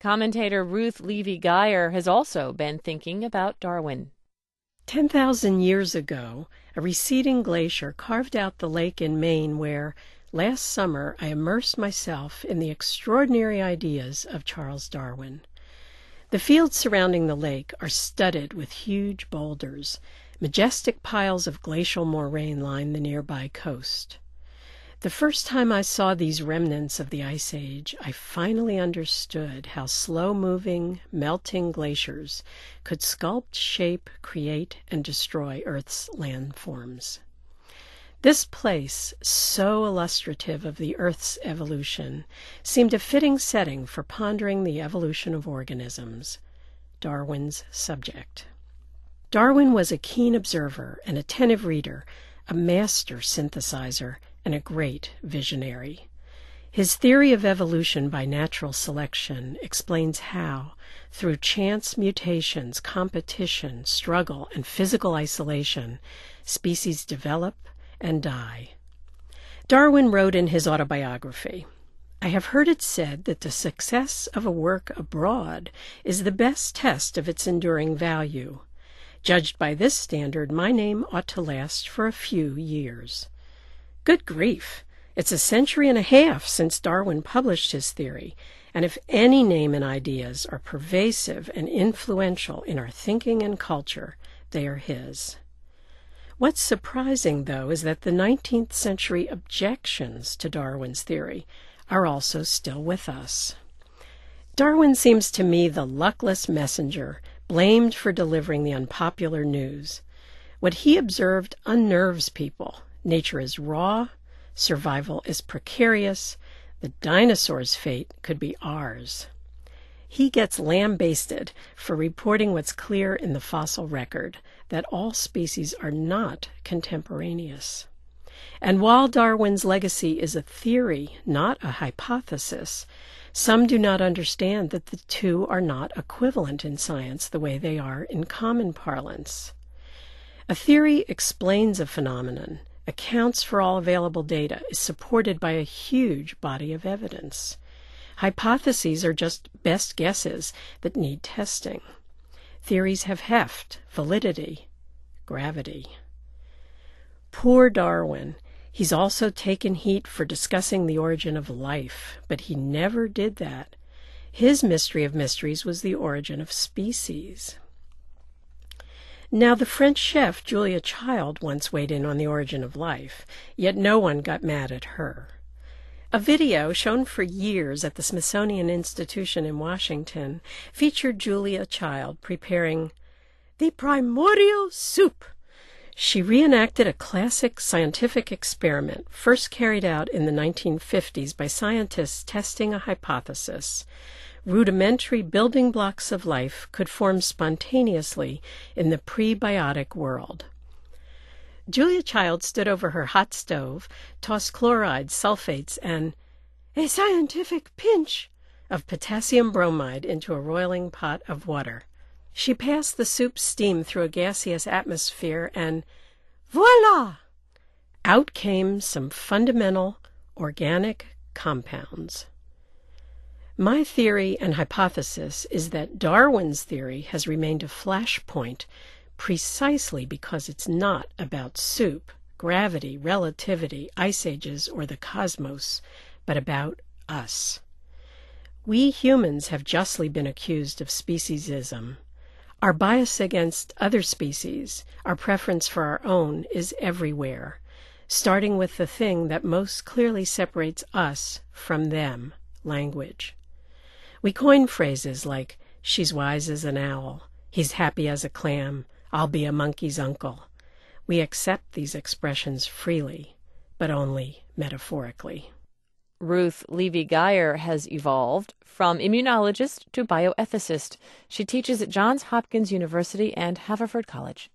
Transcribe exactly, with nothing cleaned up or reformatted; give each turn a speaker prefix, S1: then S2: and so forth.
S1: Commentator Ruth Levy Geyer has also been thinking about Darwin.
S2: ten thousand years ago, a receding glacier carved out the lake in Maine where, last summer, I immersed myself in the extraordinary ideas of Charles Darwin. The fields surrounding the lake are studded with huge boulders. Majestic piles of glacial moraine line the nearby coast. The first time I saw these remnants of the Ice Age, I finally understood how slow-moving, melting glaciers could sculpt, shape, create, and destroy Earth's landforms. This place, so illustrative of the Earth's evolution, seemed a fitting setting for pondering the evolution of organisms, Darwin's subject. Darwin was a keen observer, an attentive reader, a master synthesizer, and a great visionary. His theory of evolution by natural selection explains how, through chance mutations, competition, struggle, and physical isolation, species develop and die. Darwin wrote in his autobiography, "I have heard it said that the success of a work abroad is the best test of its enduring value. Judged by this standard, my name ought to last for a few years." Good grief! It's a century and a half since Darwin published his theory, and if any name and ideas are pervasive and influential in our thinking and culture, they are his. What's surprising, though, is that the nineteenth century objections to Darwin's theory are also still with us. Darwin seems to me the luckless messenger, blamed for delivering the unpopular news. What he observed unnerves people. Nature is raw, survival is precarious, the dinosaurs' fate could be ours. He gets lambasted for reporting what's clear in the fossil record, that all species are not contemporaneous. And while Darwin's legacy is a theory, not a hypothesis, some do not understand that the two are not equivalent in science the way they are in common parlance. A theory explains a phenomenon, accounts for all available data, is supported by a huge body of evidence. Hypotheses are just best guesses that need testing. Theories have heft, validity, gravity. Poor Darwin. He's also taken heat for discussing the origin of life, but he never did that. His mystery of mysteries was the origin of species. Now, the French chef Julia Child once weighed in on the origin of life, yet no one got mad at her. A video shown for years at the Smithsonian Institution in Washington featured Julia Child preparing the primordial soup. She reenacted a classic scientific experiment first carried out in the nineteen fifties by scientists testing a hypothesis. Rudimentary building blocks of life could form spontaneously in the prebiotic world. Julia Child stood over her hot stove, tossed chlorides, sulfates, and a scientific pinch of potassium bromide into a roiling pot of water. She passed the soup's steam through a gaseous atmosphere, and voila! Out came some fundamental organic compounds. My theory and hypothesis is that Darwin's theory has remained a flashpoint precisely because it's not about soup, gravity, relativity, ice ages, or the cosmos, but about us. We humans have justly been accused of speciesism. Our bias against other species, our preference for our own, is everywhere, starting with the thing that most clearly separates us from them, language. We coin phrases like, she's wise as an owl, he's happy as a clam, I'll be a monkey's uncle. We accept these expressions freely, but only metaphorically.
S1: Ruth Levy Geyer has evolved from immunologist to bioethicist. She teaches at Johns Hopkins University and Haverford College.